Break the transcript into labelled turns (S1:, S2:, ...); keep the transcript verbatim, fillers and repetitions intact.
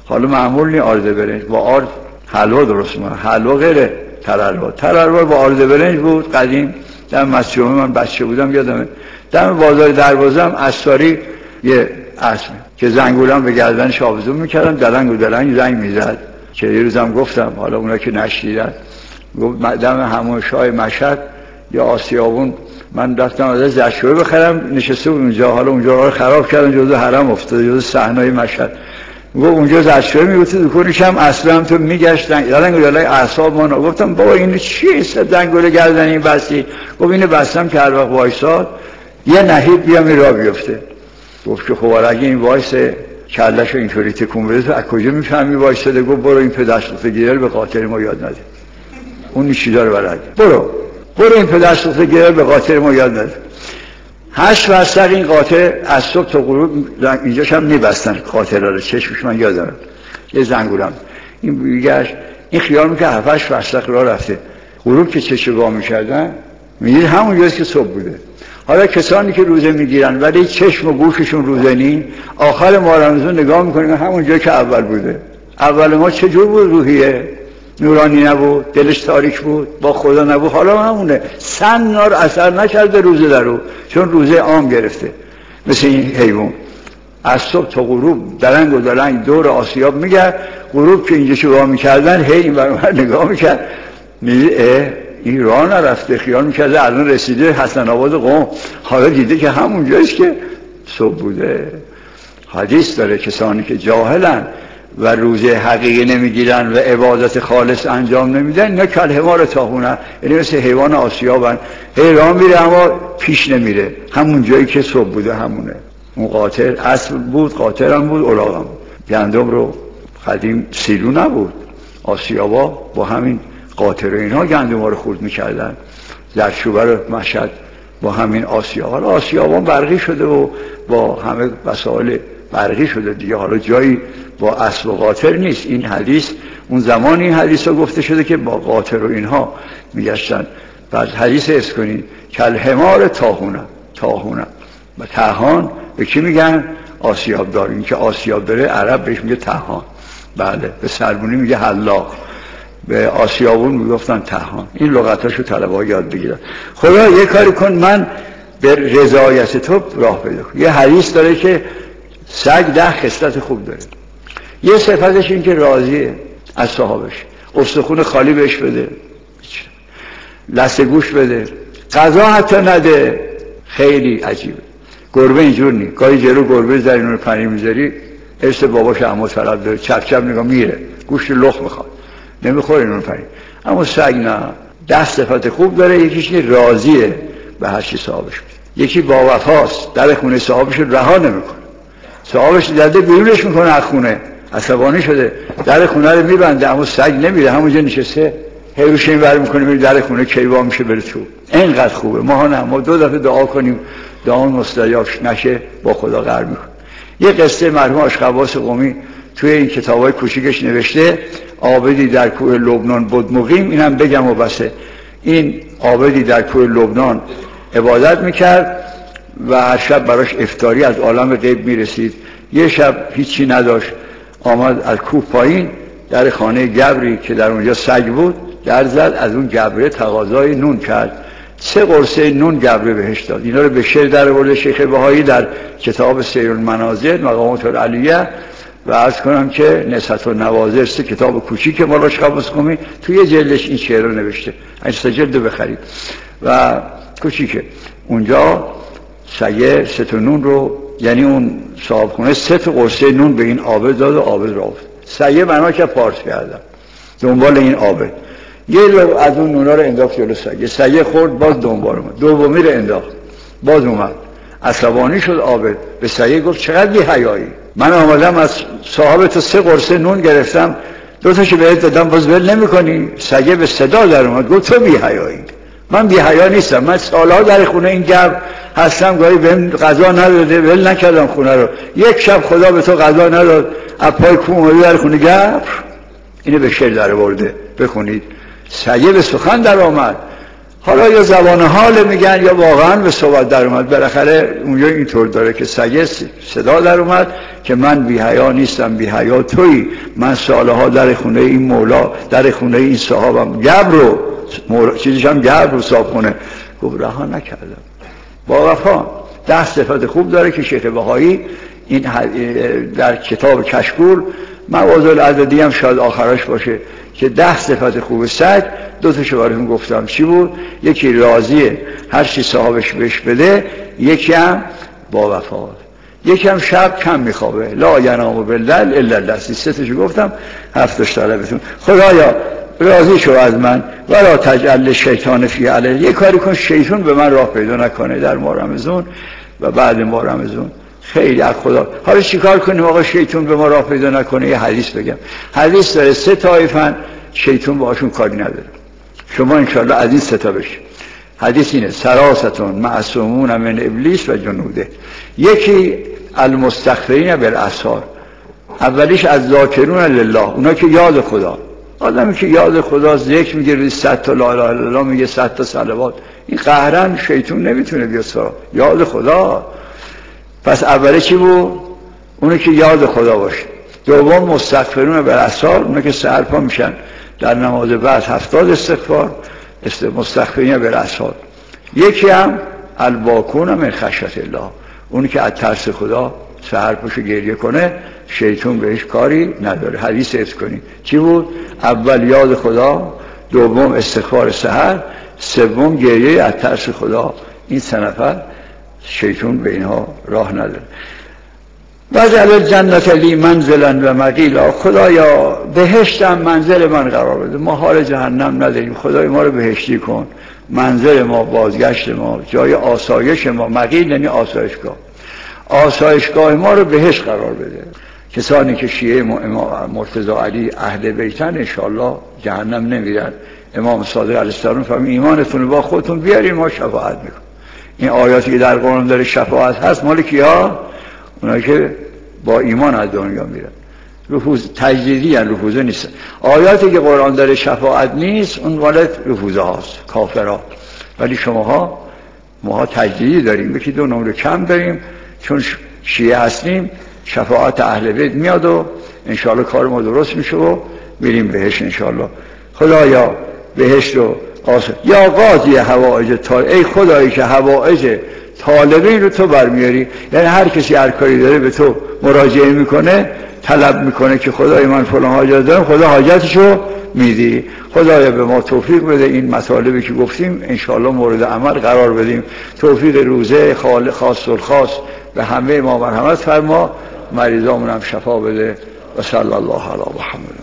S1: حالا معمول نی آرد برنج، با آرد حلوا درست می‌کنن، حلوا غیر ترحلوا. ترحلوا با آرد برنج بود قدیم. در مسجد من بچه بودم یادمه، در بازار دروازه هم اساری یه اسب که زنگولم به گردنش آویزون میکردم، دلنگ و دلنگ زنگ میزد که یه روزم گفتم، حالا اونا که نشنیدن، گفت دم همون شاه مشهد یا آسیابون من رفتم ازش زردچوبه بخرم، نشسته بود اونجا، حالا اونجا رو خراب کردن، جزو حرم افتاده، جزو صحنای مشهد. گفت اونجا زردچوبه میگفت دکونش هم اصلا هم تو میگشتن دلنگ و دلنگ اعصاب ما. گفتم بابا این چیه زنگوله گردنی بستی؟ گفت اینو بستم که هر وقت وایساد یه نهیب بیام این را بیفته. گفت که خب اگه این وایسه کلهشو اینطوری تکون بده تو از کجا میفهمی وایساده؟ گفت برو این پدرسوخته گیرل به قاطر ما یاد نده، اون چیزا رو بلد، برو برو این پدرسوخته گیرل به قاطر ما یاد نده. هشت ورسق این قاطر از صبح تا غروب اینجاش هم میبستن قاطرها رو، چشمش من یادم یه زنگولم این بیگشت، این خیال میکنه هفتش ورسق راه رفته، غروب که چشم وا میکردن میدید همون جاست که صبح بوده. حالا کسانی که روزه میگیرن ولی چشم و گوششون روزه نی، آخر ماه رمضان نگاه میکنن همون جایی که اول بوده. اول ما چجور بود؟ روحیه نورانی نبود، دلش تاریک بود، با خدا نبود. حالا همونه، سن نار اثر نکرده روزه درو، چون روزه عام گرفته. مثل این حیوان از صبح تا غروب درنگ و درنگ دور آسیاب میگرد، غروب که اینجا شروع میکردن هی این برمار نگاه میکرد، میگه این راه نرفته، خیال میکرده الان رسیده حسن آباد قم، حالا دیده که همون جاییست که صبح بوده. حدیث داره کسانی که جاهلن و روزه حقیقی نمیگیرن و عبادت خالص انجام نمیدن، اینا کالحمار طاحونه، یعنی مثل حیوان آسیابن، هی راه میره اما پیش نمیره، همون جایی که صبح بوده همونه. اون قاطر اصل بود، قاطر هم بود، الاغ هم بود. گندم رو قدیم سیلو نبود، آسیابا با همین قاطر و اینها گندم ها رو خورد میکردن، زردچوبه رو مشهد با همین آسیاب. حالا آسیابان برقی شده و با همه وسایل برقی شده دیگه، حالا جایی با اسب و قاطر نیست. این حدیث اون زمان این حدیث ها گفته شده که با قاطر و اینها میگشتن. بعد حدیث حفظ کنید کالحمار طاحونه، طاحونه و طحان به کی میگن؟ آسیاب دار. این که آسیاب داره عرب بهش میگه طحان، بله به سربونی میگه حلاق، به آسیابون میگفتن طحان. این لغتاشو طلبه‌ها یاد بگیرن. خدا یه کاری کن من به رضایت تو راه پیدا کنم. یه حدیث داره که سگ ده خصلت خوب داره، یه صفتش این که راضیه از صاحبش، استخون خالی بهش بده، لثه گوش بده، غذا حتی نده، خیلی عجیبه. گربه اینجور نی، گاهی جلو گربه زری اون رو پنیر میذاری ارث باباش عمو طرف داره، چپ چپ نگاه میره، گوشت لخت میخواد، نمیخوره اینو پنیر. اما سگ نه، ده صفت خوب داره. یکیش که راضیه به هر چی صاحبش میده، یکی با وفاست، در خونه صاحبش رها نمیکنه، صاحبش داده بیرونش میکنه از خونه، عصبانی شده در خونه رو میبنده، اما سگ نمیره، همونجا نشسته هیروش این ور میکنه میره در خونه، کیوا میشه بره تو. اینقدر خوبه. ما نه، ما دو دفعه دعا کنیم دعا مستجاب نشه با خدا قرار میکنه. یه قصه مرحوم آشخواص قمی توی این کتابای کوچیکش نوشته، عابدی در کوه لبنان بود مقیم. اینم بگم و بسه. این عابدی در کوه لبنان عبادت میکرد و هر شب براش افطاری از عالم غیب میرسید. یه شب هیچی نداشت، آمد از کوه پایین، در خانه گبری که در اونجا سگ بود در زد، از اون گبره تقاضای نون کرد، سه قرصه نون گبره بهش داد. اینا رو به شعر در آورده شیخ بهایی در کتاب سیر المنازل مقامات العلیه. و عرض کنم که نصحت النواظر سه کتاب کوچیک مال آشخواص قمی توی جلدش این شعر رو نوشته، این سه جلد بخرید و کوچیکه. اونجا سگه سه تا نون رو، یعنی اون صاحب خونه سه تا قرصه نون به این عابد داد و عابد را افتاد. سگه بنا که پارس کردن دنبال این عابد، یه لو از اون نونا رو انداخت جلو سگه، سگه خورد باز دنبال اومد، دومی رو انداخت باز اومد، عصبانی شد عابد، به سگه گفت چقدر بی حیایی، من آمدم از صاحب تو سه قرصه نون گرفتم، دو تاشو بهت دادم باز ول نمی‌کنی؟ سگه به صدا در اومد گفت تو بی حیایی، من بی حیا نیستم، من سالها در خونه این گبر هستم، گاهی بهم غذا نداده ول نکردم خونه رو، یک شب خدا به تو غذا نداد، از پای کوه اومدی در خونه گبر. اینو به شعر در آورده بخونید. سگه به سخن در آمد، حالا یا زبان حال میگن یا واقعا به صحبت در اومد. بالاخره اونجا اینطور داره که سگه صدا در اومد که من بی حیا نیستم، بی حیا تویی. من سالها در خونه این مولا، در خونه این صاحبم گبر رو مولا چیزش هم گبر رو صاحب خونه. گفت رها نکردم. با وفا ده صفت خوب داره که شیخ بهایی این در کتاب کشکول مواضع العددی هم شاید آخرش باشه که ده صفت خوب سگ. دو تاشو براتون گفتم چی بود. یکی راضیه هر چی صاحبش بهش بده، یکی هم با وفا، یکی هم شب کم میخوابه، لا ینام باللیل الا اللصی. سه تاشو گفتم، هفتاش طلبتون. خدایا راضی شو از من ولا تجعل شیطان فی علیه. یه کاری کن شیطان به من راه پیدا نکنه در ماه رمضان و بعد ماه رمضان. خیلی از خدا. حالا چیکار کنیم آقا شیطان به ما راه پیدا نکنه؟ یه حدیث بگم. حدیث داره سه طایفن شیطان باهاشون کاری نداره. شما انشاءالله از این سه تا بشید. حدیث اینه: سراستون معصومون من ابلیس و جنوده. یکی المستغفرین بالاسحار، اولیش از ذاکرون لله، اونا که یاد خدا. آدمی که یاد خدا ذکر میگه، صد تا لا اله الا الله میگه، صد تا صلوات، این قهرن شیطان نمیتونه بیاد سراغ یاد خدا. پس اولی چی بود؟ اونی که یاد خدا باشه. دوم مستغفرون بالاسحار، اونا که سرپا میشن در نماز بعد هفتاد استغفار، مستغفرین بالاسحار. یکی هم الباکون من خشیت الله، اونی که از ترس خدا سحر پاشو گریه کنه، شیطان بهش کاری نداره. حدیث حفظ کنید چی بود؟ اول یاد خدا، دوم استغفار سحر، سوم گریه از ترس خدا. این سه نفر شیطان به اینها راه نداره. وجعل الجنت لی منزلا و مقیلا. خدایا بهشتم منزل من قرار بده، ما حال جهنم نداریم، خدای ما رو بهشتی کن، منزل ما، بازگشت ما، جای آسایش ما. مقیل یعنی آسایشگاه، آسایشگاه ما رو بهشت قرار بده. کسانی که شیعه مرتضی علی اهل بیتن انشاءالله جهنم نمیرن. امام صادق علیه السلام فرمود ایمانتون رو با خودتون بیارین ما شفاعت میکنیم. این آیاتی که در قرآن داره شفاعت هست مال کیا؟ اونایی که با ایمان از دنیا میرن. رفوز تجدیدی هن، رفوزه نیست. آیاتی که قرآن داره شفاعت نیست اون مال رفوزه هاست، کافرها. ولی شماها ماها تجدیدی داریم، یکی دو نمره کم داریم، چون شیعه هستیم. شفاعت اهل بیت میاد و انشاءالله کار ما درست میشه و میریم بهش انشاءالله. خدایا بهشت و آسان یا قاضی حوائج طالب، ای خدایی که حوائج طالبین رو تو برمیاری. یعنی هر کسی هر کاری داره به تو مراجعه میکنه، طلب میکنه که خدای من فلان حاجت دارم، خدا حاجتشو میدی. خدایا به ما توفیق بده این مطالبی که گفتیم انشاءالله مورد عمل قرار بدیم. توفیق روزه خاص و خاص به همه ما مرحمت فرما، مریضامون هم شفا بده. و صلی الله علی محمد.